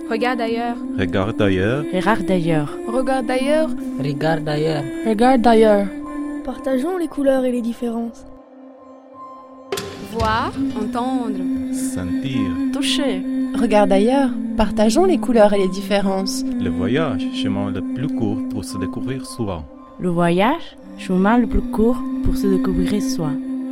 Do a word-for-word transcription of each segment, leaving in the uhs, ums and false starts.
Regarde ailleurs. Regarde d'ailleurs. Regarde d'ailleurs. Regarde d'ailleurs. Regarde d'ailleurs. Regarde d'ailleurs. Partageons les couleurs et les différences. Voir, entendre. Sentir. Toucher. Regarde d'ailleurs. Partageons les couleurs et les différences. Le voyage, chemin le plus court pour se découvrir soi. Le voyage, chemin le plus court pour se découvrir soi.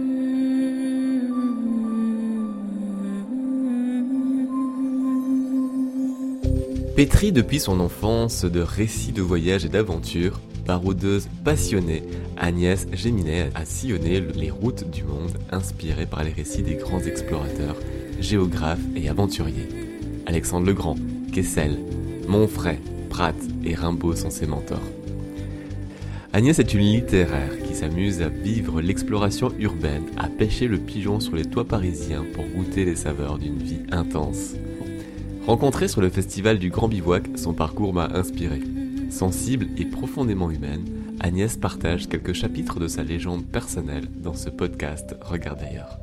Pétrie depuis son enfance de récits de voyage et d'aventure, baroudeuse passionnée, Agnès Géminet a sillonné les routes du monde inspirées par les récits des grands explorateurs, géographes et aventuriers. Alexandre le Grand, Kessel, Montfray, Prat et Rimbaud sont ses mentors. Agnès est une littéraire qui s'amuse à vivre l'exploration urbaine, à pêcher le pigeon sur les toits parisiens pour goûter les saveurs d'une vie intense. Rencontrée sur le festival du Grand Bivouac, son parcours m'a inspiré. Sensible et profondément humaine, Agnès partage quelques chapitres de sa légende personnelle dans ce podcast Regarde d'ailleurs.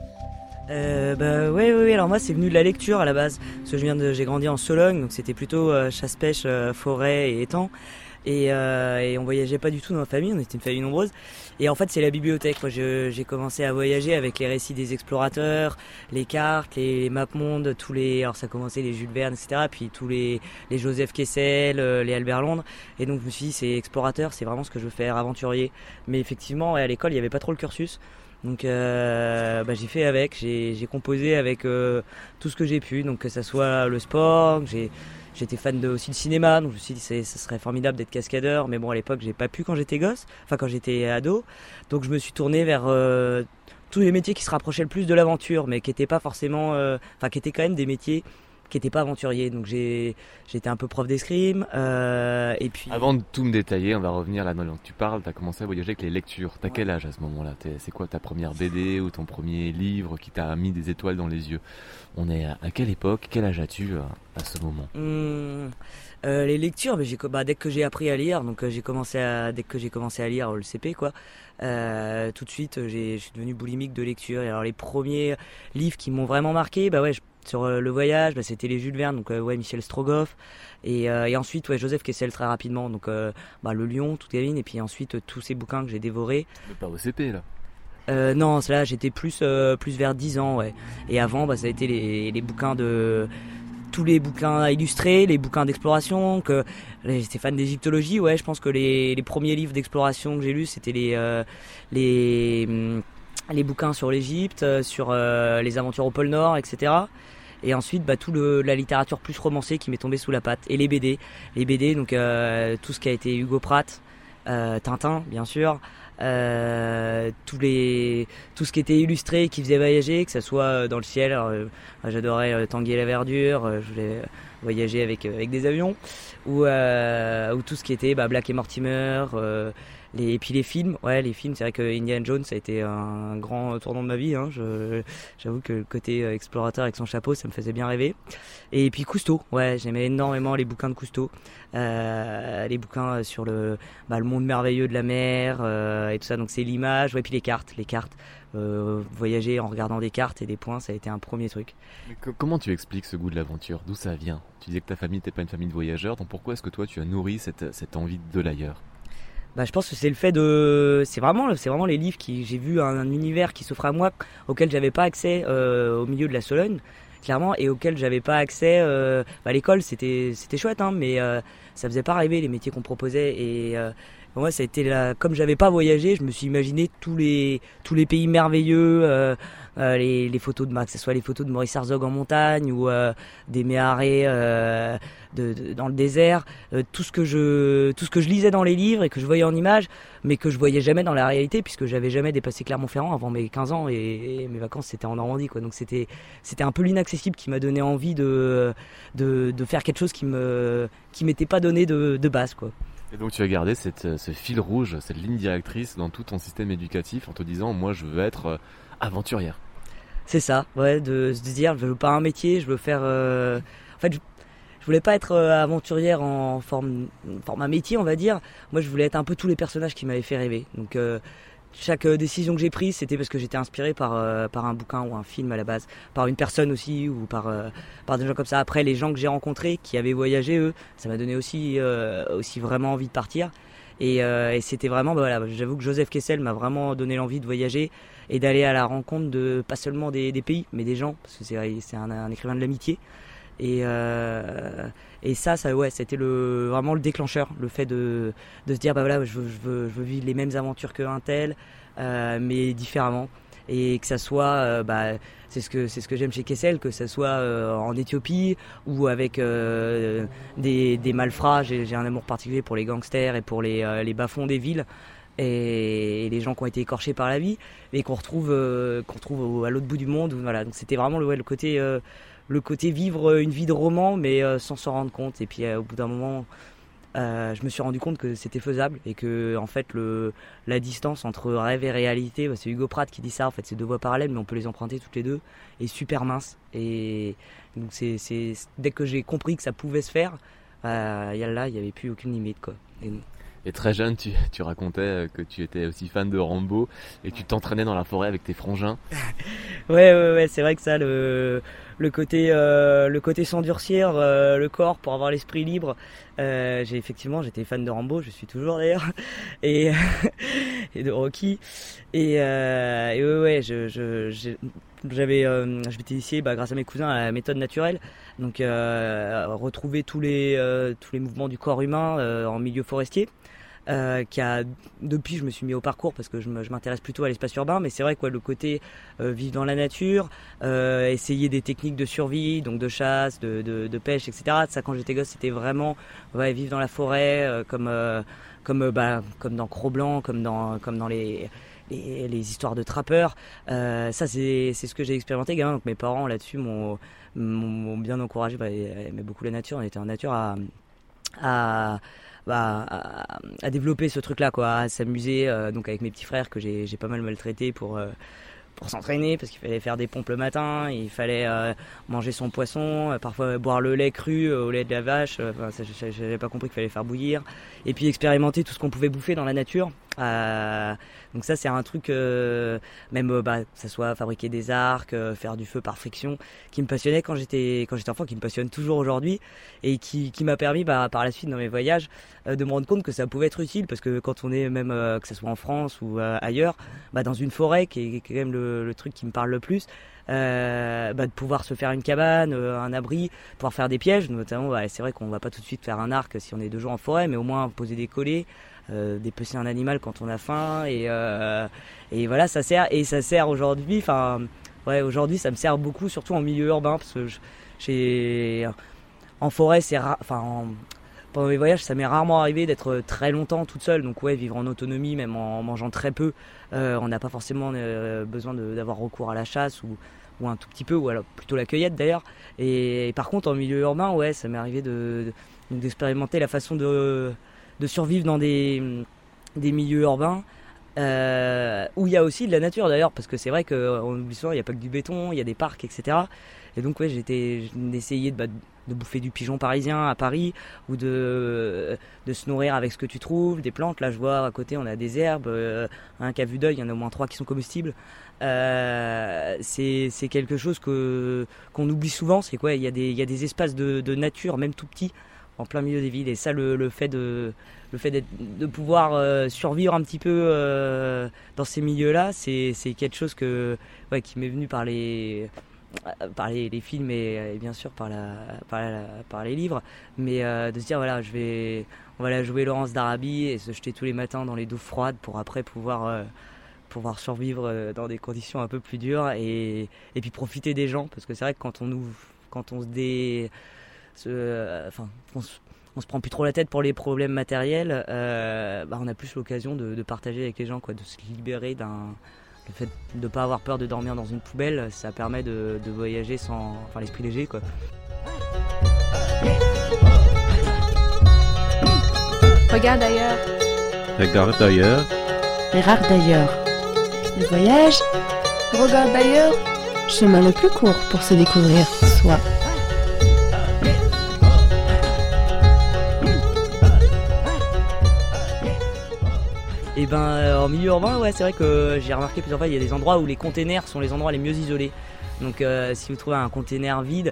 Euh, bah ouais, ouais, ouais, alors moi c'est venu de la lecture à la base, parce que je viens de, j'ai grandi en Sologne, donc c'était plutôt euh, chasse-pêche, euh, forêt et étang. Et, euh, et on voyageait pas du tout dans ma famille, on était une famille nombreuse. Et en fait c'est la bibliothèque. Moi je, j'ai commencé à voyager avec les récits des explorateurs, les cartes, les, les maps-mondes, tous les, alors ça commençait les Jules Verne, et cetera. Puis tous les, les Joseph Kessel, euh, les Albert Londres. Et donc je me suis dit c'est explorateur, c'est vraiment ce que je veux faire, aventurier. Mais effectivement ouais, à l'école il y avait pas trop le cursus. Donc euh, bah, j'ai fait avec, j'ai, j'ai composé avec euh, tout ce que j'ai pu, donc que ça soit le sport, j'ai, j'étais fan de aussi le cinéma, donc je me suis dit c'est, ça serait formidable d'être cascadeur, mais bon à l'époque j'ai pas pu quand j'étais gosse, enfin quand j'étais ado, donc je me suis tourné vers euh, tous les métiers qui se rapprochaient le plus de l'aventure, mais qui étaient pas forcément, euh, enfin qui étaient quand même des métiers qui n'étaient pas aventuriers. Donc j'ai j'étais un peu prof d'escrime euh, et puis avant de tout me détailler, on va revenir là dont tu parles. Tu as commencé à voyager avec les lectures. T'as ouais. Quel âge à ce moment-là? T'es, c'est quoi ta première B D ou ton premier livre qui t'a mis des étoiles dans les yeux? On est à, à quelle époque? Quel âge as-tu à, à ce moment? Mmh, euh, les lectures, mais j'ai, bah, dès que j'ai appris à lire, donc euh, j'ai commencé à dès que j'ai commencé à lire le C P quoi. Euh, tout de suite, j'ai, je suis devenu boulimique de lecture. Et alors les premiers livres qui m'ont vraiment marqué, bah ouais. Je, sur euh, le voyage, bah, c'était les Jules Verne, donc euh, ouais, Michel Strogoff, et, euh, et ensuite ouais, Joseph Kessel très rapidement, donc euh, bah, le Lion, toute gamine, et puis ensuite euh, tous ces bouquins que j'ai dévorés. Mais pas au C P là. Euh, non, là j'étais plus euh, plus vers dix ans, ouais. Et avant, bah, ça a été les, les bouquins de tous les bouquins illustrés, les bouquins d'exploration. Que j'étais fan d'égyptologie, ouais. Je pense que les, les premiers livres d'exploration que j'ai lus, c'était les euh, les hum, les bouquins sur l'Égypte, sur euh, les aventures au pôle Nord, et cetera. Et ensuite, bah, tout le, la littérature plus romancée qui m'est tombée sous la patte. Et les B D. Les B D, donc euh, tout ce qui a été Hugo Pratt, euh, Tintin, bien sûr. Euh, tous les, tout ce qui était illustré, qui faisait voyager, que ce soit dans le ciel. Alors, euh, j'adorais euh, Tanguy et la verdure. Euh, je voulais voyager avec, avec des avions. Ou, euh, ou tout ce qui était bah, Black et Mortimer. Euh, Les, et puis les films, ouais, les films, c'est vrai que Indiana Jones, ça a été un grand tournant de ma vie. Hein. Je, j'avoue que le côté explorateur avec son chapeau, ça me faisait bien rêver. Et puis Cousteau, ouais, j'aimais énormément les bouquins de Cousteau, euh, les bouquins sur le, bah, le monde merveilleux de la mer euh, et tout ça. Donc c'est l'image, ouais, puis les cartes, les cartes. Euh, voyager en regardant des cartes et des points, ça a été un premier truc. Mais que, comment tu expliques ce goût de l'aventure? D'où ça vient? Tu disais que ta famille n'était pas une famille de voyageurs, donc pourquoi est-ce que toi tu as nourri cette, cette envie de l'ailleurs? Bah, je pense que c'est le fait de, c'est vraiment, c'est vraiment les livres qui, j'ai vu un, un univers qui s'offre à moi, auquel j'avais pas accès euh, au milieu de la Sologne, clairement, et auquel j'avais pas accès. Euh, bah, à l'école, c'était, c'était chouette, hein, mais euh, ça faisait pas rêver les métiers qu'on proposait. Et euh, moi, ça a été là, comme j'avais pas voyagé, je me suis imaginé tous les, tous les pays merveilleux. Euh, Euh, les, les photos de, que ce soit les photos de Maurice Herzog en montagne ou euh, des méharets euh, de, de, dans le désert, euh, tout ce que je tout ce que je lisais dans les livres et que je voyais en images, mais que je voyais jamais dans la réalité puisque j'avais jamais dépassé Clermont-Ferrand avant mes quinze ans et, et mes vacances c'était en Normandie quoi. Donc c'était c'était un peu l'inaccessible qui m'a donné envie de de de faire quelque chose qui me qui m'était pas donné de de base quoi. Et donc tu as gardé cette ce fil rouge, cette ligne directrice dans tout ton système éducatif en te disant moi je veux être aventurière. C'est ça, ouais, de se dire je veux pas un métier, je veux faire. Euh... En fait, je, je voulais pas être euh, aventurière en forme, forme un métier, on va dire. Moi, je voulais être un peu tous les personnages qui m'avaient fait rêver. Donc, euh, chaque décision que j'ai prise, c'était parce que j'étais inspiré par, euh, par un bouquin ou un film à la base, par une personne aussi, ou par, euh, par des gens comme ça. Après, les gens que j'ai rencontrés, qui avaient voyagé, eux, ça m'a donné aussi, euh, aussi vraiment envie de partir. Et, euh, et c'était vraiment, bah voilà, j'avoue que Joseph Kessel m'a vraiment donné l'envie de voyager et d'aller à la rencontre de, pas seulement des, des pays, mais des gens, parce que c'est, c'est un, un écrivain de l'amitié. Et, euh, et ça, ça ouais, c'était le, vraiment le déclencheur, le fait de, de se dire, bah voilà, je veux, je veux, je veux vivre les mêmes aventures qu'un tel, euh, mais différemment. Et que ça soit, euh, bah, c'est ce que c'est ce que j'aime chez Kessel, que ça soit euh, en Éthiopie ou avec euh, des, des malfrats. J'ai, j'ai un amour particulier pour les gangsters et pour les, euh, les bas-fonds des villes et, et les gens qui ont été écorchés par la vie, et qu'on retrouve euh, qu'on retrouve au, à l'autre bout du monde. Voilà, donc c'était vraiment le, ouais, le côté euh, le côté vivre une vie de roman, mais euh, sans s'en rendre compte. Et puis euh, au bout d'un moment. Euh, je me suis rendu compte que c'était faisable et que en fait le, la distance entre rêve et réalité, bah, c'est Hugo Pratt qui dit ça, en fait c'est deux voies parallèles mais on peut les emprunter toutes les deux, est super mince. Et donc c'est, c'est, dès que j'ai compris que ça pouvait se faire, euh, là il n'y avait plus aucune limite quoi. Et, Et très jeune, tu, tu racontais que tu étais aussi fan de Rambo et que tu t'entraînais dans la forêt avec tes frangins. ouais, ouais, ouais, c'est vrai que ça, le, le côté, euh, le côté s'endurcir euh, le corps pour avoir l'esprit libre. Euh, j'ai effectivement, j'étais fan de Rambo, je suis toujours d'ailleurs, et, et de Rocky. Et, euh, et ouais, ouais, je, je, j'ai, j'avais, euh, je m'étais initié, bah, grâce à mes cousins, à la méthode naturelle. Donc, euh, retrouver tous les, euh, tous les mouvements du corps humain euh, en milieu forestier. Euh, qui a depuis je me suis mis au parcours parce que je, me, je m'intéresse plutôt à l'espace urbain, mais c'est vrai que ouais, le côté euh, vivre dans la nature, euh, essayer des techniques de survie, donc de chasse, de, de, de pêche, et cetera. Ça, quand j'étais gosse, c'était vraiment ouais, vivre dans la forêt, euh, comme euh, comme euh, bah, comme dans Cro-Blanc, comme dans comme dans les les, les histoires de trappeurs. Euh, ça c'est c'est ce que j'ai expérimenté gamin. Donc mes parents là-dessus m'ont m'ont, m'ont bien encouragé. Bah, ils aimaient beaucoup la nature. On était en nature à à Bah, à, à développer ce truc là quoi, à s'amuser euh, donc avec mes petits frères que j'ai, j'ai pas mal maltraité pour, euh, pour s'entraîner parce qu'il fallait faire des pompes le matin, il fallait euh, manger son poisson, euh, parfois boire le lait cru euh, au lait de la vache, euh, enfin, ça, j'avais pas compris qu'il fallait faire bouillir, et puis expérimenter tout ce qu'on pouvait bouffer dans la nature. Euh, donc ça c'est un truc euh, même euh, bah, que ça soit fabriquer des arcs, euh, faire du feu par friction, qui me passionnait quand j'étais quand j'étais enfant, qui me passionne toujours aujourd'hui, et qui, qui m'a permis bah, par la suite dans mes voyages euh, de me rendre compte que ça pouvait être utile, parce que quand on est même euh, que ça soit en France ou euh, ailleurs, bah, dans une forêt qui est, qui est quand même le, le truc qui me parle le plus, euh, bah, de pouvoir se faire une cabane, euh, un abri, pouvoir faire des pièges notamment. Bah, c'est vrai qu'on va pas tout de suite faire un arc si on est deux jours en forêt, mais au moins poser des collets, Euh, dépecer un animal quand on a faim, et euh, et voilà, ça sert, et ça sert aujourd'hui, enfin ouais, aujourd'hui ça me sert beaucoup, surtout en milieu urbain, parce que je, j'ai en forêt c'est rare, enfin en, pendant mes voyages ça m'est rarement arrivé d'être très longtemps toute seule, donc ouais, vivre en autonomie même en mangeant très peu, euh, on n'a pas forcément euh, besoin de, d'avoir recours à la chasse ou ou un tout petit peu, ou alors plutôt la cueillette d'ailleurs. Et, et par contre en milieu urbain, ouais, ça m'est arrivé de, de d'expérimenter la façon de de survivre dans des, des milieux urbains euh, où il y a aussi de la nature d'ailleurs, parce que c'est vrai qu'on oublie souvent, il n'y a pas que du béton, il y a des parcs, et cetera. Et donc ouais, j'étais, j'essayais de, bah, de bouffer du pigeon parisien à Paris, ou de, de se nourrir avec ce que tu trouves, des plantes. Là je vois à côté on a des herbes, euh, un qui a vue d'œil, il y en a au moins trois qui sont comestibles. Euh, c'est, c'est quelque chose que, qu'on oublie souvent, c'est quoi, il y a des, il y a des espaces de, de nature, même tout petits, en plein milieu des villes, et ça le, le fait de le fait d'être, de pouvoir euh, survivre un petit peu euh, dans ces milieux-là, c'est c'est quelque chose que ouais, qui m'est venu par les par les, les films et, et bien sûr par la par la, par les livres, mais euh, de se dire voilà, je vais on va la jouer Laurence d'Arabie et se jeter tous les matins dans les douves froides pour après pouvoir euh, pouvoir survivre dans des conditions un peu plus dures, et et puis profiter des gens, parce que c'est vrai que quand on nous quand on se dé Se, euh, enfin, on se, on se prend plus trop la tête pour les problèmes matériels, euh, bah on a plus l'occasion de, de partager avec les gens, quoi, de se libérer d'un, le fait de pas avoir peur de dormir dans une poubelle, ça permet de, de voyager sans, enfin, l'esprit léger, quoi. Regarde ailleurs. Regarde d'ailleurs. Regarde d'ailleurs. Le voyage, Regarde d'ailleurs. chemin le plus court pour se découvrir soi. Et ben euh, en milieu urbain, ouais, c'est vrai que j'ai remarqué plusieurs fois, il y a des endroits où les containers sont les endroits les mieux isolés. Donc euh, si vous trouvez un container vide,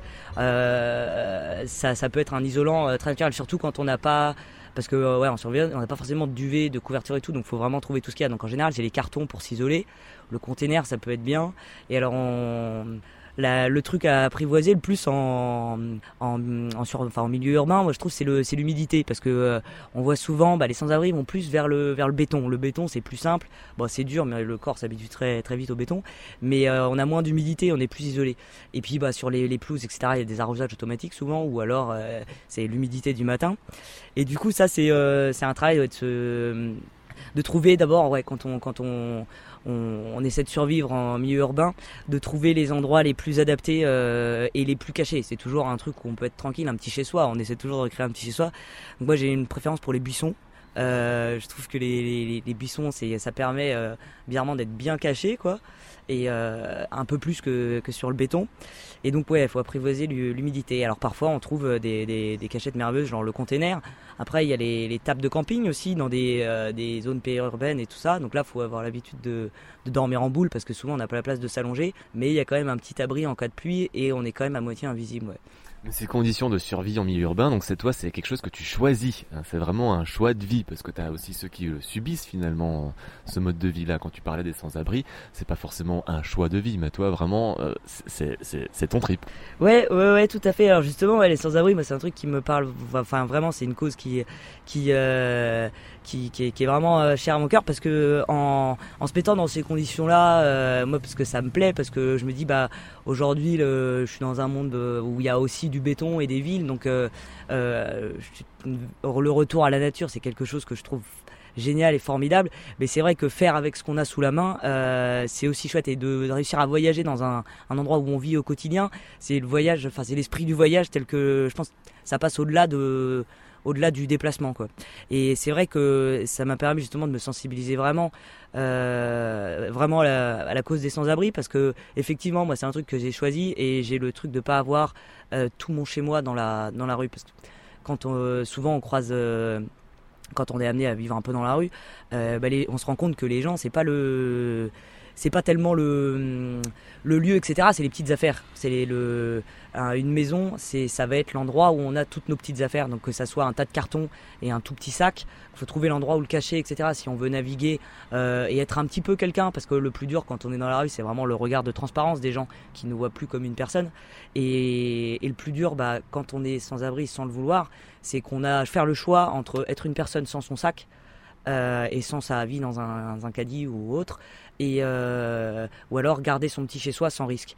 euh, ça, ça peut être un isolant euh, très naturel, surtout quand on n'a pas, parce que euh, ouais, en survie, on n'a pas forcément de duvet, de couverture et tout, donc il faut vraiment trouver tout ce qu'il y a. Donc en général, c'est les cartons pour s'isoler. Le container, ça peut être bien. Et alors on... La, le truc à apprivoiser le plus en, en, en, sur, enfin, en milieu urbain, moi je trouve c'est, le, c'est l'humidité, parce que euh, on voit souvent bah, les sans-abri vont plus vers le, vers le béton. Le béton c'est plus simple, bon, c'est dur mais le corps s'habitue très, très vite au béton, mais euh, on a moins d'humidité, on est plus isolé. Et puis bah, sur les, les pelouses, et cetera, il y a des arrosages automatiques souvent, ou alors euh, c'est l'humidité du matin. Et du coup ça c'est, euh, c'est un travail ouais, de, se, de trouver d'abord ouais, quand on... Quand on On, on essaie de survivre en milieu urbain, de trouver les endroits les plus adaptés euh, et les plus cachés. C'est toujours un truc où on peut être tranquille, un petit chez-soi. On essaie toujours de créer un petit chez-soi. Donc moi j'ai une préférence pour les buissons. Euh, je trouve que les, les, les buissons, c'est, ça permet euh, bizarrement d'être bien caché, quoi, et euh, un peu plus que, que sur le béton. Et donc ouais, il faut apprivoiser l'humidité. Alors parfois on trouve des, des, des cachettes merveilleuses, genre le container. Après il y a les, les tables de camping aussi dans des, euh, des zones périurbaines et tout ça. Donc là il faut avoir l'habitude de, de dormir en boule, parce que souvent on n'a pas la place de s'allonger. Mais il y a quand même un petit abri en cas de pluie et on est quand même à moitié invisible. Ouais. Ces conditions de survie en milieu urbain, donc c'est toi, c'est quelque chose que tu choisis. C'est vraiment un choix de vie, parce que tu as aussi ceux qui le subissent finalement, ce mode de vie-là. Quand tu parlais des sans-abri, c'est pas forcément un choix de vie, mais toi vraiment, euh, c'est, c'est, c'est ton trip. Ouais, ouais, ouais, tout à fait. Alors justement, ouais, les sans-abri, moi c'est un truc qui me parle. Enfin, vraiment, c'est une cause qui, qui, euh, qui, qui, est, qui est vraiment euh, chère à mon cœur, parce que en, en se mettant dans ces conditions-là, euh, moi, parce que ça me plaît, parce que je me dis, bah, aujourd'hui, le, je suis dans un monde où il y a aussi du béton et des villes, donc euh, euh, le retour à la nature, c'est quelque chose que je trouve génial et formidable. Mais c'est vrai que faire avec ce qu'on a sous la main, euh, c'est aussi chouette, et de, de réussir à voyager dans un, un endroit où on vit au quotidien, c'est le voyage, enfin c'est l'esprit du voyage tel que je pense ça passe au-delà de au-delà du déplacement, quoi. Et c'est vrai que ça m'a permis justement de me sensibiliser vraiment euh, vraiment à la, à la cause des sans-abri, parce que effectivement moi c'est un truc que j'ai choisi, et j'ai le truc de pas avoir euh, tout mon chez moi dans la dans la rue, parce que quand on, euh, souvent on croise euh, quand on est amené à vivre un peu dans la rue, euh, bah les, on se rend compte que les gens, c'est pas le c'est pas tellement le, le lieu, et cetera. C'est les petites affaires. C'est les, le, un, une maison, c'est, ça va être l'endroit où on a toutes nos petites affaires. Donc que ça soit un tas de cartons et un tout petit sac, il faut trouver l'endroit où le cacher, et cetera. Si on veut naviguer euh, et être un petit peu quelqu'un, parce que le plus dur quand on est dans la rue, c'est vraiment le regard de transparence des gens qui nous voient plus comme une personne. Et, et le plus dur, bah, quand on est sans abri, sans le vouloir, c'est qu'on a à faire le choix entre être une personne sans son sac, Euh, et sans sa vie dans un, dans un caddie ou autre, et euh, ou alors garder son petit chez soi sans risque.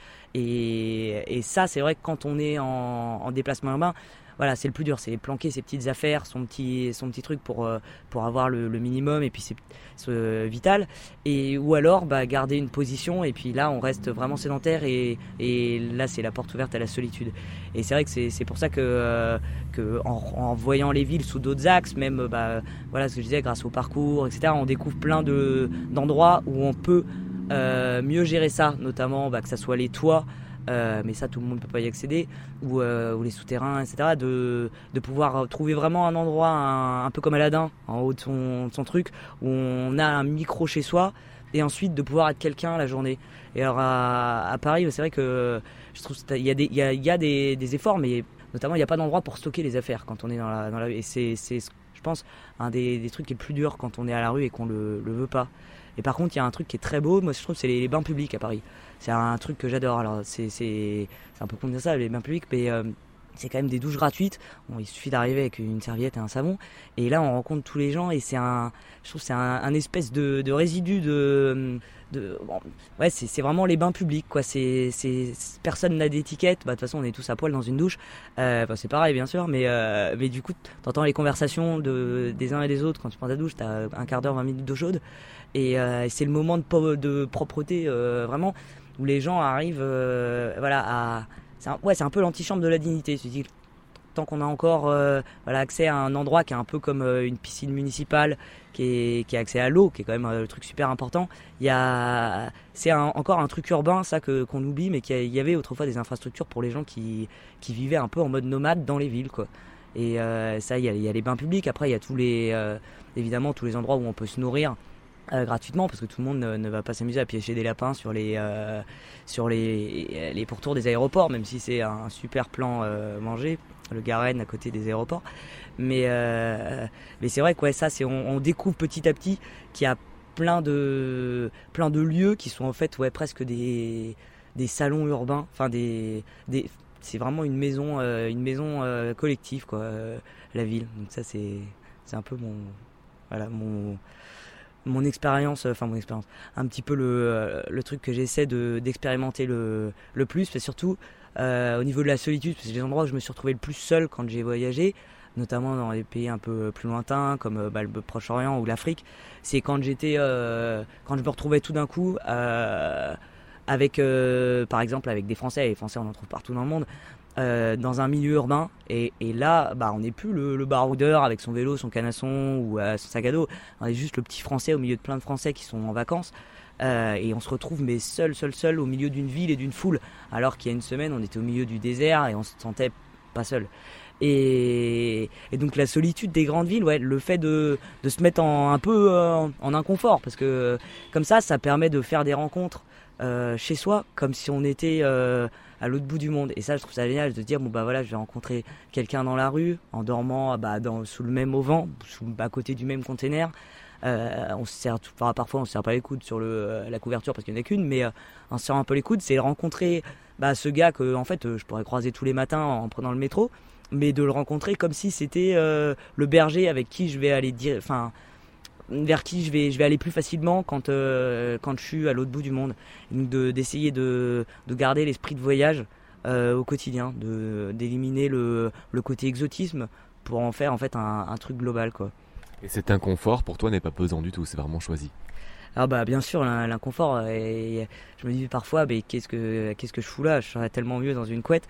Et, et ça, c'est vrai que quand on est en, en déplacement urbain, voilà, c'est le plus dur, c'est planquer ses petites affaires, son petit, son petit truc pour, euh, pour avoir le, le minimum, et puis c'est, c'est euh, vital. Et, ou alors bah, garder une position, et puis là on reste vraiment sédentaire, et, et là c'est la porte ouverte à la solitude. Et c'est vrai que c'est, c'est pour ça que, euh, que en, en voyant les villes sous d'autres axes, même bah, voilà ce que je disais, grâce au parcours, et cetera, on découvre plein de, d'endroits où on peut euh, mieux gérer ça, notamment bah, que ça soit les toits. Euh, mais ça tout le monde ne peut pas y accéder, ou, euh, ou les souterrains, et cetera, de, de pouvoir trouver vraiment un endroit un, un peu comme Aladdin en haut de son, de son truc, où on a un micro chez soi, et ensuite de pouvoir être quelqu'un la journée. Et alors à, à Paris, c'est vrai que je trouve qu'il y a, des, il y a, il y a des, des efforts, mais notamment il n'y a pas d'endroit pour stocker les affaires quand on est dans la, dans la rue, et c'est, c'est je pense un des, des trucs les plus durs quand on est à la rue et qu'on le, le veut pas. Et par contre, il y a un truc qui est très beau, moi je trouve, c'est les, les bains publics à Paris. C'est un truc que j'adore. Alors c'est, c'est, c'est un peu con de dire ça, les bains publics, mais euh, c'est quand même des douches gratuites. Bon, il suffit d'arriver avec une serviette et un savon. Et là, on rencontre tous les gens, et c'est un, je trouve, que c'est un, un espèce de, de résidu de, de, bon, ouais, c'est, c'est vraiment les bains publics, quoi. C'est, c'est, personne n'a d'étiquette. Bah, de toute façon, on est tous à poil dans une douche. Euh, bah, c'est pareil, bien sûr, mais, euh, mais du coup, t'entends les conversations de, des uns et des autres quand tu prends ta douche. T'as un quart d'heure, vingt minutes d'eau chaude. Et euh, c'est le moment de, po- de propreté, euh, vraiment, où les gens arrivent, euh, voilà, à, c'est un, ouais, c'est un peu l'antichambre de la dignité. Je dis, tant qu'on a encore, euh, voilà, accès à un endroit qui est un peu comme euh, une piscine municipale, qui est, qui a accès à l'eau, qui est quand même euh, le truc super important. Il y a, c'est un, encore un truc urbain, ça, que qu'on oublie, mais qu'il y avait autrefois des infrastructures pour les gens qui, qui vivaient un peu en mode nomade dans les villes, quoi. Et euh, ça, il y, a, il y a les bains publics. Après, il y a tous les, euh, évidemment, tous les endroits où on peut se nourrir. Euh, gratuitement, parce que tout le monde ne, ne va pas s'amuser à piéger des lapins sur les euh, sur les, les pourtours des aéroports, même si c'est un super plan euh, mangé, le Garenne à côté des aéroports. Mais euh, mais c'est vrai que ouais, ça c'est on, on découvre petit à petit qu'il y a plein de plein de lieux qui sont en fait ouais presque des des salons urbains, enfin des des c'est vraiment une maison euh, une maison euh, collective quoi, euh, la ville. Donc ça c'est c'est un peu mon voilà mon mon expérience, enfin mon expérience, un petit peu le, le truc que j'essaie de, d'expérimenter le, le plus, mais surtout euh, au niveau de la solitude, parce que c'est les endroits où je me suis retrouvé le plus seul quand j'ai voyagé, notamment dans des pays un peu plus lointains comme bah, le Proche-Orient ou l'Afrique. C'est quand j'étais, euh, quand je me retrouvais tout d'un coup euh, avec, euh, par exemple, avec des Français, et les Français on en trouve partout dans le monde. Euh, dans un milieu urbain et, et là bah, on n'est plus le, le baroudeur avec son vélo, son canasson ou euh, son sac à dos, on est juste le petit Français au milieu de plein de Français qui sont en vacances euh, et on se retrouve mais seul, seul, seul au milieu d'une ville et d'une foule, alors qu'il y a une semaine on était au milieu du désert et on se sentait pas seul. Et, et donc la solitude des grandes villes, ouais, le fait de, de se mettre en, un peu euh, en inconfort, parce que comme ça, ça permet de faire des rencontres euh, chez soi, comme si on était euh, à l'autre bout du monde. Et ça, je trouve ça génial de dire bon bah voilà, je vais rencontrer quelqu'un dans la rue en dormant bah, dans, sous le même auvent, sous, à côté du même container. Euh, on se serre, enfin, parfois on se serre pas les coudes sur le, euh, la couverture parce qu'il n'y en a qu'une, mais euh, on se serre un peu les coudes. C'est rencontrer bah, ce gars que en fait euh, je pourrais croiser tous les matins en prenant le métro, mais de le rencontrer comme si c'était euh, le berger avec qui je vais aller dire, enfin vers qui je vais je vais aller plus facilement quand euh, quand je suis à l'autre bout du monde. Et donc de, d'essayer de de garder l'esprit de voyage euh, au quotidien, de d'éliminer le le côté exotisme pour en faire en fait un, un truc global quoi. Et cet inconfort pour toi n'est pas pesant du tout, c'est vraiment choisi. Ah bah bien sûr l'inconfort, et je me dis parfois mais qu'est-ce que qu'est-ce que je fous là, je serais tellement mieux dans une couette.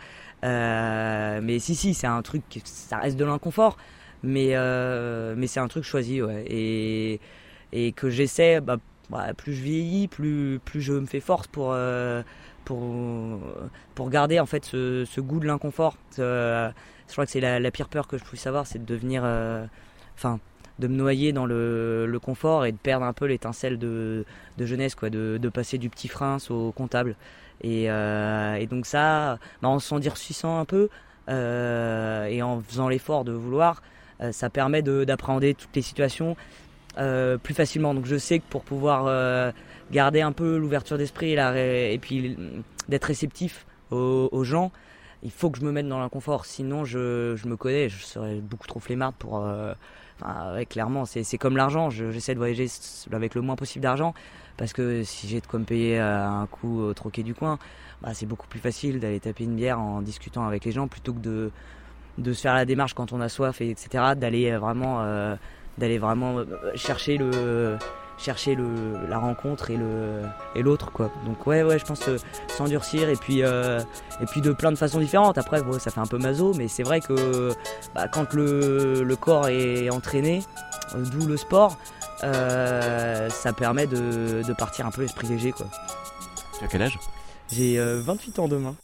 Euh, mais si si c'est un truc, ça reste de l'inconfort, mais euh, mais c'est un truc choisi ouais, et et que j'essaie bah, bah, plus je vieillis, plus plus je me fais force pour euh, pour pour garder en fait ce, ce goût de l'inconfort. Euh, je crois que c'est la, la pire peur que je puisse avoir, c'est de devenir enfin euh, de me noyer dans le, le confort et de perdre un peu l'étincelle de, de jeunesse, quoi, de, de passer du petit prince au comptable. Et, euh, et donc ça, bah, en s'en durcissant un peu euh, et en faisant l'effort de vouloir, euh, ça permet de, d'appréhender toutes les situations euh, plus facilement. Donc je sais que pour pouvoir euh, garder un peu l'ouverture d'esprit et, la, et puis d'être réceptif aux, aux gens, il faut que je me mette dans l'inconfort. Sinon, je, je me connais, je serais beaucoup trop flemmarde pour... Euh, Enfin, ouais, clairement, c'est, c'est comme l'argent. Je, j'essaie de voyager avec le moins possible d'argent parce que si j'ai de quoi me payer un coup au troquet du coin, bah, c'est beaucoup plus facile d'aller taper une bière en discutant avec les gens plutôt que de, de se faire la démarche quand on a soif, et etc. D'aller vraiment, euh, d'aller vraiment chercher le, chercher le, la rencontre et le, et l'autre, quoi. Donc ouais, ouais, je pense euh, s'endurcir et puis, euh, et puis de plein de façons différentes. Après, bon, ça fait un peu maso, mais c'est vrai que bah, quand le, le corps est entraîné, euh, d'où le sport, euh, ça permet de, de partir un peu l'esprit léger, quoi. Tu as quel âge ? J'ai euh, vingt-huit ans demain.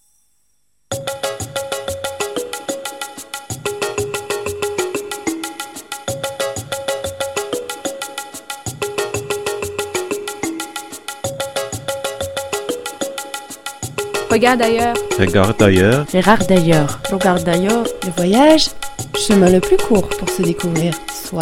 Regarde ailleurs. Regarde ailleurs. Regarde d'ailleurs. Regarde d'ailleurs. Le voyage, chemin le plus court pour se découvrir soi.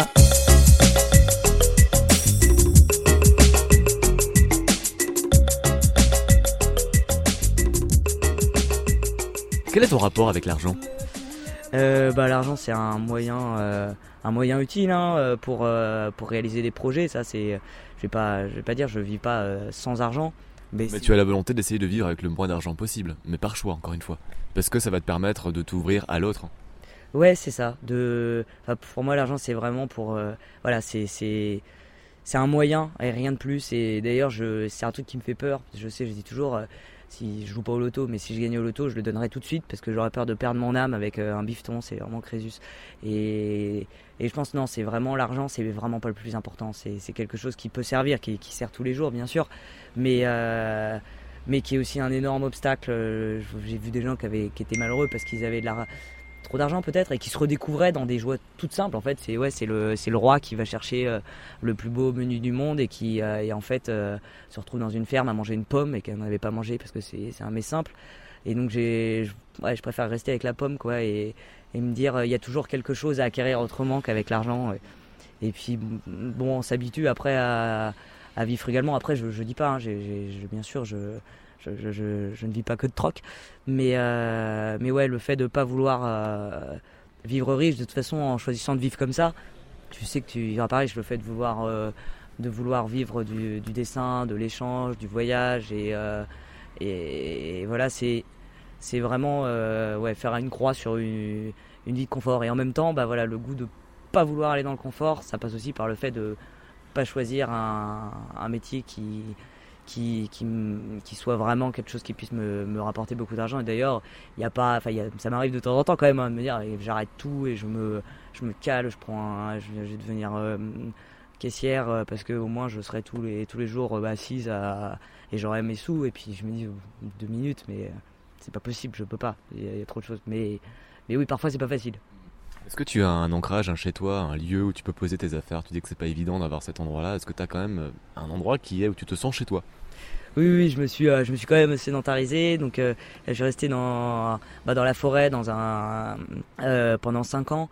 Quel est ton rapport avec l'argent ? Euh, bah, l'argent c'est un moyen, euh, un moyen utile hein, pour, euh, pour réaliser des projets. Ça c'est, je vais pas, je vais pas dire, je vis pas euh, sans argent. Mais, mais tu as la volonté d'essayer de vivre avec le moins d'argent possible, mais par choix encore une fois, parce que ça va te permettre de t'ouvrir à l'autre. Ouais, c'est ça. De, enfin, pour moi, l'argent c'est vraiment pour, euh, voilà, c'est c'est c'est un moyen et rien de plus. Et d'ailleurs, je, c'est un truc qui me fait peur. Je sais, je dis toujours, euh, si je joue pas au loto, mais si je gagnais au loto, je le donnerais tout de suite parce que j'aurais peur de perdre mon âme avec euh, un bifton. C'est vraiment Crésus. Et et je pense non, c'est vraiment l'argent, c'est vraiment pas le plus important. C'est c'est quelque chose qui peut servir, qui qui sert tous les jours, bien sûr, mais euh, mais qui est aussi un énorme obstacle. J'ai vu des gens qui avaient qui étaient malheureux parce qu'ils avaient de la trop d'argent peut-être, et qui se redécouvrait dans des joies toutes simples. En fait, c'est ouais, c'est le c'est le roi qui va chercher euh, le plus beau menu du monde et qui euh, et en fait euh, se retrouve dans une ferme à manger une pomme et qu'elle n'avait pas mangé parce que c'est c'est un mets simple. Et donc j'ai je, ouais, je préfère rester avec la pomme quoi et et me dire il euh, y a toujours quelque chose à acquérir autrement qu'avec l'argent. Et, et puis bon, on s'habitue après à à vivre frugalement. Après, je je dis pas, hein, j'ai, j'ai, bien sûr, je Je, je, je, je ne vis pas que de troc, mais, euh, mais ouais, le fait de ne pas vouloir euh, vivre riche, de toute façon, en choisissant de vivre comme ça, tu sais que tu vivras pas riche. Le fait de vouloir, euh, de vouloir vivre du, du dessin, de l'échange, du voyage, et, euh, et, et voilà, c'est, c'est vraiment euh, ouais, faire une croix sur une, une vie de confort. Et en même temps, bah, voilà, le goût de ne pas vouloir aller dans le confort, ça passe aussi par le fait de ne pas choisir un, un métier qui... Qui, qui, qui soit vraiment quelque chose qui puisse me, me rapporter beaucoup d'argent. Et d'ailleurs, il y a pas, enfin, y a, ça m'arrive de temps en temps quand même hein, de me dire j'arrête tout et je me, je me cale, je prends, un, je, je vais devenir euh, caissière euh, parce que au moins je serai tous les tous les jours euh, assise à, et j'aurai mes sous. Et puis je me dis euh, deux minutes, mais euh, c'est pas possible, je peux pas. Il y, y a trop de choses. Mais mais oui, parfois c'est pas facile. Est-ce que tu as un ancrage, un chez toi, un lieu où tu peux poser tes affaires? Tu dis que c'est pas évident d'avoir cet endroit-là. Est-ce que tu as quand même un endroit qui est où tu te sens chez toi? Oui, oui, je me suis, euh, je me suis quand même sédentarisé. Donc, euh, je suis resté dans, bah, dans la forêt, dans un, euh, pendant cinq ans,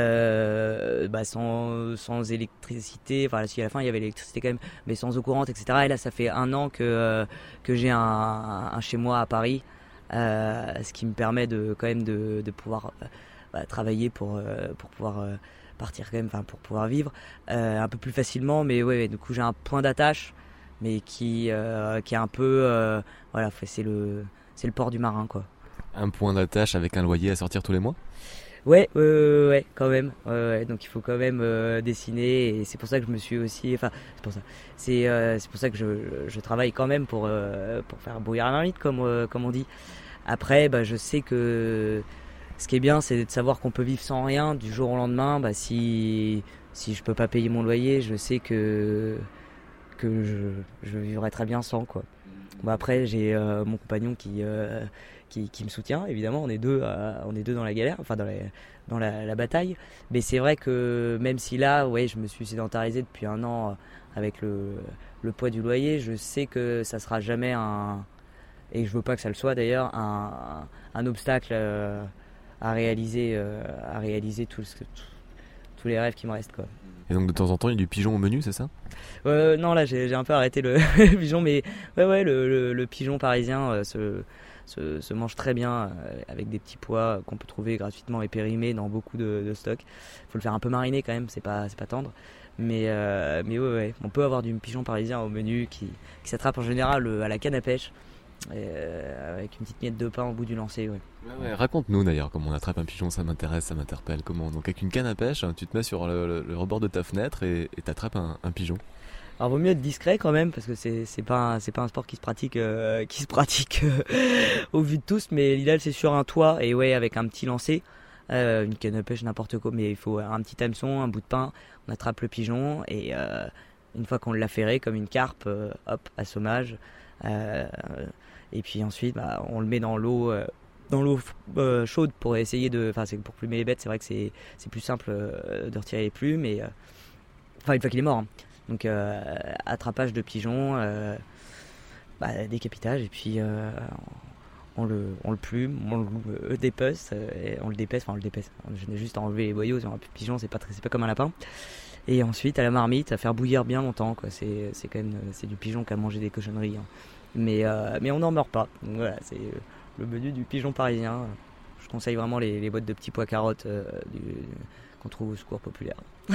euh, bah, sans, sans électricité. Enfin, si à la fin il y avait l'électricité quand même, mais sans eau courante, et cetera. Et là, ça fait un an que euh, que j'ai un, un chez moi à Paris, euh, ce qui me permet de quand même de, de pouvoir euh, bah, travailler pour euh, pour pouvoir euh, partir quand même, enfin pour pouvoir vivre euh, un peu plus facilement. Mais ouais, du coup, j'ai un point d'attache. Mais qui, euh, qui est un peu, euh, voilà, c'est le, c'est le port du marin, quoi. Un point d'attache avec un loyer à sortir tous les mois? Ouais, euh, ouais, quand même. Ouais, ouais, donc il faut quand même euh, dessiner et c'est pour ça que je me suis aussi, enfin, c'est pour ça, c'est, euh, c'est pour ça que je, je travaille quand même pour, euh, pour faire bouillir la marmite, comme, euh, comme on dit. Après, bah, je sais que ce qui est bien, c'est de savoir qu'on peut vivre sans rien du jour au lendemain. Bah, si, si je peux pas payer mon loyer, je sais que que je, je vivrai très bien sans quoi. Bon, après j'ai euh, mon compagnon qui, euh, qui qui me soutient évidemment, on est deux euh, on est deux dans la galère, enfin dans la dans la, la bataille, mais c'est vrai que même si là ouais je me suis sédentarisé depuis un an avec le le poids du loyer, je sais que ça sera jamais un, et je veux pas que ça le soit d'ailleurs, un un obstacle euh, à réaliser euh, à réaliser tout ce, tout, tous les rêves qui me restent quoi. Et donc de temps en temps il y a du pigeon au menu, c'est ça? Euh, non, là j'ai, j'ai un peu arrêté le pigeon, mais ouais, ouais, le, le, le pigeon parisien euh, se, se, se mange très bien euh, avec des petits pois qu'on peut trouver gratuitement et périmés dans beaucoup de, de stocks. Faut le faire un peu mariner quand même, c'est pas, c'est pas tendre. Mais, euh, mais ouais, ouais, on peut avoir du pigeon parisien au menu qui, qui s'attrape en général euh, à la canne à pêche. Euh, avec une petite miette de pain au bout du lancer. Ouais. Ouais, ouais, raconte-nous d'ailleurs comment on attrape un pigeon, ça m'intéresse, ça m'interpelle. Comment? Donc avec une canne à pêche, tu te mets sur le, le, le rebord de ta fenêtre et t'attrapes un, un pigeon. Alors vaut mieux être discret quand même parce que c'est c'est pas un, c'est pas un sport qui se pratique euh, qui se pratique euh, au vu de tous, mais l'idéal c'est sur un toit et ouais avec un petit lancer, euh, une canne à pêche n'importe quoi, mais il faut un petit hameçon, un bout de pain, on attrape le pigeon et euh, une fois qu'on l'a ferré comme une carpe, euh, hop assommage. Euh, et puis ensuite bah, on le met dans l'eau euh, dans l'eau euh, chaude pour essayer de, enfin c'est pour plumer les bêtes, c'est vrai que c'est c'est plus simple euh, de retirer les plumes et enfin euh, une fois qu'il est mort hein. Donc euh, attrapage de pigeons, euh, bah, décapitage et puis euh, on le on le plume, on le dépece, euh, et on le dépece, enfin on le dépece, je n'ai juste à enlever les boyaux sur un pigeon, c'est pas très, c'est pas comme un lapin. Et ensuite à la marmite, à faire bouillir bien longtemps quoi. C'est c'est quand même c'est du pigeon qui a mangé des cochonneries hein. Mais euh, mais on n'en meurt pas. Donc voilà, c'est le menu du pigeon parisien. Je conseille vraiment les, les boîtes de petits pois carottes euh, du, qu'on trouve au secours populaire.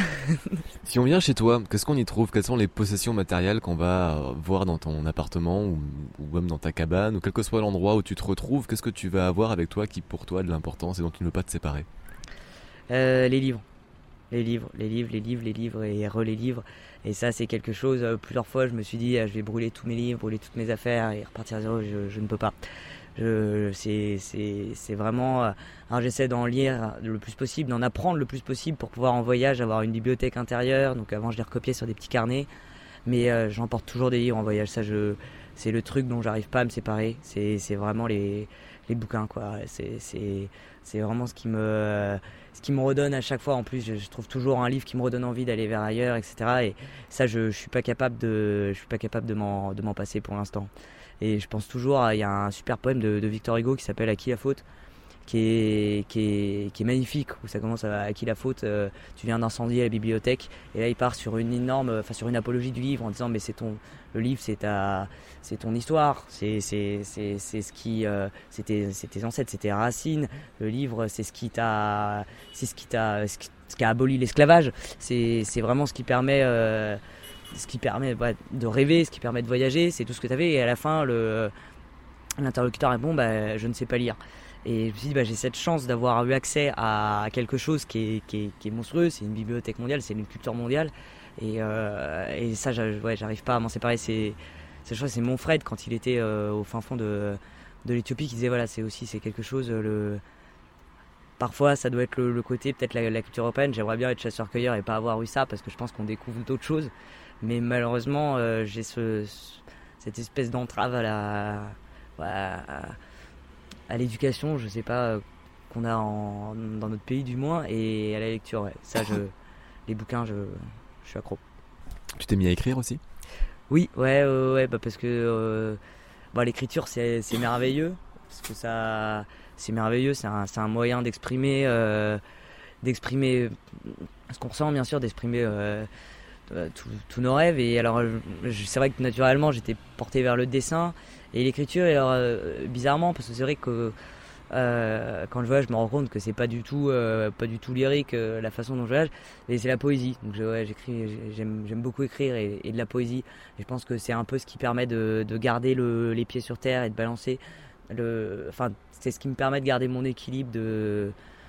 Si on vient chez toi, qu'est-ce qu'on y trouve? Quelles sont les possessions matérielles qu'on va voir dans ton appartement ou, ou même dans ta cabane, ou quel que soit l'endroit où tu te retrouves? Qu'est-ce que tu vas avoir avec toi qui pour toi a de l'importance et dont tu ne veux pas te séparer? euh, Les livres. Les livres, les livres, les livres, les livres et re-les livres. Et ça, c'est quelque chose, euh, plusieurs fois, je me suis dit, euh, je vais brûler tous mes livres, brûler toutes mes affaires et repartir à zéro. Je, je ne peux pas. Je, c'est, c'est, c'est vraiment... Euh, alors j'essaie d'en lire le plus possible, d'en apprendre le plus possible pour pouvoir en voyage avoir une bibliothèque intérieure. Donc avant, je les recopiais sur des petits carnets. Mais euh, j'emporte toujours des livres en voyage. Ça, je, c'est le truc dont j'arrive pas à me séparer. C'est, c'est vraiment les, les bouquins, quoi. C'est, c'est, c'est vraiment ce qui me, ce qui me redonne à chaque fois. En plus, je, je trouve toujours un livre qui me redonne envie d'aller vers ailleurs, et cetera. Et ça, je, je suis pas capable de, je suis pas capable de m'en, de m'en passer pour l'instant. Et je pense toujours, il y a un super poème de, de Victor Hugo qui s'appelle À qui la faute, qui est, qui est, qui est magnifique, où ça commence à, à qui la faute, euh, tu viens d'incendier la bibliothèque, et là il part sur une énorme, enfin sur une apologie du livre en disant mais c'est ton, le livre c'est ta, c'est ton histoire, c'est, c'est, c'est, c'est ce qui, euh, c'était, c'est tes ancêtres, c'est tes racines, le livre c'est ce qui t'a, c'est ce qui t'a, ce qui, ce qui a aboli l'esclavage, c'est, c'est vraiment ce qui permet, euh, ce qui permet bah, de rêver, ce qui permet de voyager, c'est tout ce que tu avais, et à la fin le, l'interlocuteur répond bah, je ne sais pas lire. Et je me suis dit, bah, j'ai cette chance d'avoir eu accès à quelque chose qui est, qui est, qui est monstrueux, c'est une bibliothèque mondiale, c'est une culture mondiale. Et, euh, et ça, ouais, j'arrive pas à m'en séparer. C'est, c'est, je crois que c'est Monfred, quand il était euh, au fin fond de, de l'Éthiopie, qui disait, voilà, c'est aussi c'est quelque chose, le... parfois ça doit être le, le côté, peut-être la, la culture européenne, j'aimerais bien être chasseur-cueilleur et pas avoir eu ça, parce que je pense qu'on découvre d'autres choses. Mais malheureusement, euh, j'ai ce, cette espèce d'entrave à la... Ouais, à, à l'éducation, je sais pas, euh, qu'on a en, dans notre pays du moins, et à la lecture, ouais. Ça, je, les bouquins, je, je suis accro. Tu t'es mis à écrire aussi ? Oui, ouais, euh, ouais, bah parce que euh, bah, l'écriture, c'est, c'est merveilleux, parce que ça, c'est merveilleux, c'est un, c'est un moyen d'exprimer, euh, d'exprimer ce qu'on ressent, bien sûr, d'exprimer euh, tous nos rêves. Et alors, je, c'est vrai que naturellement, j'étais porté vers le dessin. Et l'écriture, alors, euh, bizarrement, parce que c'est vrai que euh, quand je voyage, je me rends compte que c'est pas du tout, euh, pas du tout lyrique euh, la façon dont je voyage, et c'est la poésie. Donc je, ouais, j'écris, j'aime, j'aime beaucoup écrire et, et de la poésie. Et je pense que c'est un peu ce qui permet de, de garder le, les pieds sur terre et de balancer. Le, enfin, c'est ce qui me permet de garder mon équilibre, de,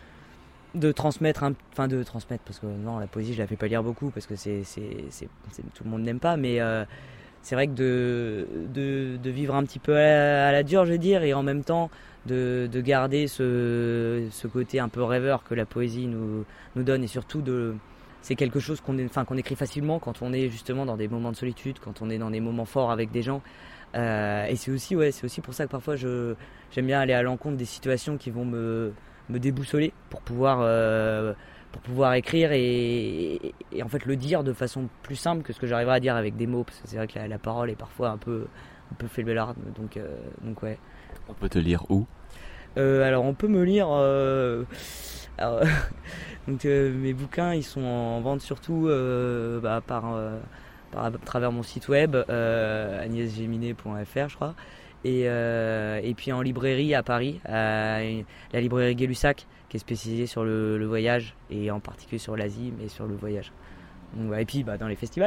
de transmettre, un, enfin de transmettre, parce que non, la poésie, je la fais pas lire beaucoup parce que c'est, c'est, c'est, c'est tout le monde n'aime pas, mais euh, c'est vrai que de, de, de vivre un petit peu à la, à la dure, je veux dire, et en même temps de, de garder ce, ce côté un peu rêveur que la poésie nous, nous donne, et surtout de, c'est quelque chose qu'on, est, enfin, qu'on écrit facilement quand on est justement dans des moments de solitude, quand on est dans des moments forts avec des gens. Euh, et c'est aussi, ouais, c'est aussi pour ça que parfois je, j'aime bien aller à l'encontre des situations qui vont me, me déboussoler pour pouvoir... Euh, pour pouvoir écrire et, et, et en fait le dire de façon plus simple que ce que j'arriverai à dire avec des mots, parce que c'est vrai que la, la parole est parfois un peu un peu faible-larde, donc euh, donc ouais. On peut te lire où ? euh, Alors on peut me lire euh, alors, donc euh, mes bouquins ils sont en vente surtout euh, bah, par, euh, par à travers mon site web euh, agnès géminet point f r je crois, et euh, et puis en librairie à Paris, à la librairie Gay-Lussac, qui est spécialisée sur le, le voyage, et en particulier sur l'Asie, mais sur le voyage. Donc, et puis bah, dans les festivals.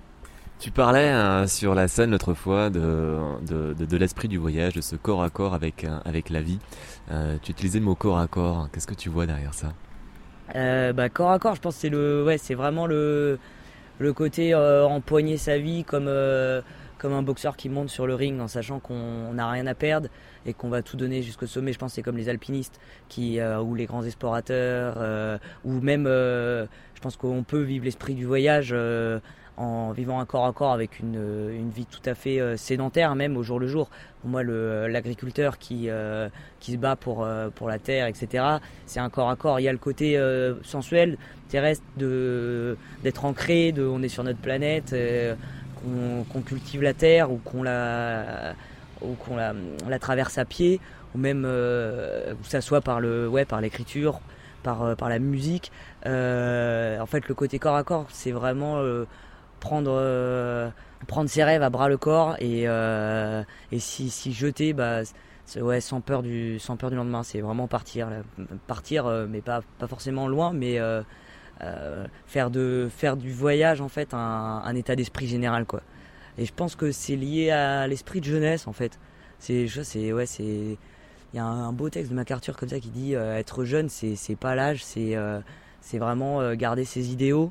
Tu parlais hein, sur la scène l'autre fois de, de, de, de l'esprit du voyage, de ce corps à corps avec, avec la vie. Euh, tu utilisais le mot corps à corps. Qu'est-ce que tu vois derrière ça ? euh, bah, Corps à corps, je pense que c'est, le, ouais, c'est vraiment le, le côté euh, empoigner sa vie comme, euh, comme un boxeur qui monte sur le ring en sachant qu'on n'a rien à perdre et qu'on va tout donner jusqu'au sommet. Je pense que c'est comme les alpinistes qui, euh, ou les grands explorateurs, euh, ou même, euh, je pense qu'on peut vivre l'esprit du voyage euh, en vivant un corps à corps avec une, une vie tout à fait euh, sédentaire, même au jour le jour. Pour moi, le, l'agriculteur qui, euh, qui se bat pour, euh, pour la terre, et cetera, c'est un corps à corps. Il y a le côté euh, sensuel, terrestre, de, d'être ancré, de, on est sur notre planète, euh, qu'on, qu'on cultive la terre ou qu'on la... ou qu'on la, la traverse à pied, ou même euh, que ça soit par le, ouais, par l'écriture, par, euh, par la musique. Euh, en fait, le côté corps à corps, c'est vraiment euh, prendre, euh, prendre ses rêves à bras le corps et, euh, et s'y, s'y jeter, bah, c'est, ouais, sans peur du, sans peur du lendemain. C'est vraiment partir, là. partir, euh, mais pas, pas forcément loin, mais euh, euh, faire de, faire du voyage en fait un, un état d'esprit général, quoi. Et je pense que c'est lié à l'esprit de jeunesse en fait. C'est, c'est, ouais, c'est, il y a un, un beau texte de MacArthur comme ça qui dit euh, être jeune, c'est, c'est pas l'âge, c'est, euh, c'est vraiment euh, garder ses idéaux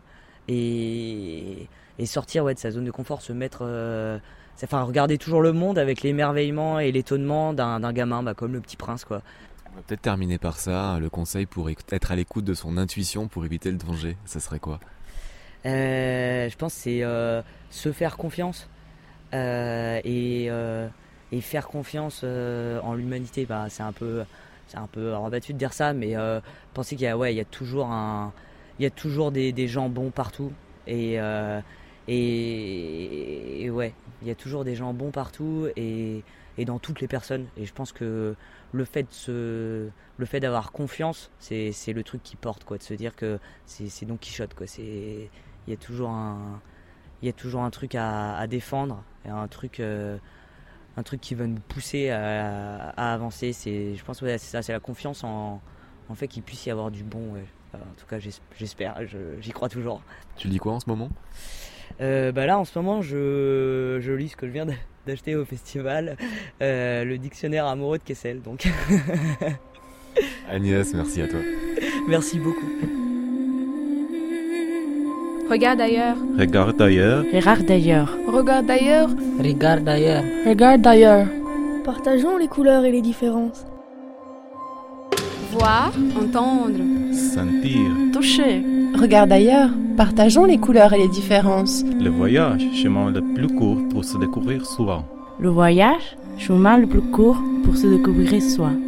et, et sortir ouais, de sa zone de confort, se mettre, euh, enfin regarder toujours le monde avec l'émerveillement et l'étonnement d'un, d'un gamin, bah, comme le Petit Prince quoi. On va peut-être terminer par ça, le conseil pour être à l'écoute de son intuition pour éviter le danger, ça serait quoi ? euh, Je pense que c'est euh, se faire confiance. euh, et, euh, et faire confiance euh, en l'humanité. Bah, c'est un peu, c'est un peu rabattu de dire ça, mais euh, penser qu'il y a, ouais, il y a toujours un, il y a toujours des, des gens bons partout, et, euh, et, et ouais, il y a toujours des gens bons partout et, et dans toutes les personnes. Et je pense que le fait de se, le fait d'avoir confiance, c'est, c'est le truc qui porte, quoi, de se dire que c'est, c'est Don Quichotte, quoi. C'est, il y a toujours un, il y a toujours un truc à, à défendre, et un truc, euh, un truc qui va nous pousser à, à avancer. C'est, je pense que ouais, c'est ça, c'est la confiance en, en fait qu'il puisse y avoir du bon. Ouais. En tout cas, j'espère, je, j'y crois toujours. Tu lis quoi en ce moment ? euh, bah Là, en ce moment, je, je lis ce que je viens d'acheter au festival, euh, le dictionnaire amoureux de Kessel. Donc. Agnès, merci à toi. Merci beaucoup. Regarde ailleurs. Regarde ailleurs. Regarde ailleurs. Regarde ailleurs. Regarde ailleurs. Regarde ailleurs. Partageons les couleurs et les différences. Voir, entendre. Sentir. Toucher. Regarde ailleurs. Partageons les couleurs et les différences. Le voyage, chemin le plus court pour se découvrir soi. Le voyage, chemin le plus court pour se découvrir soi.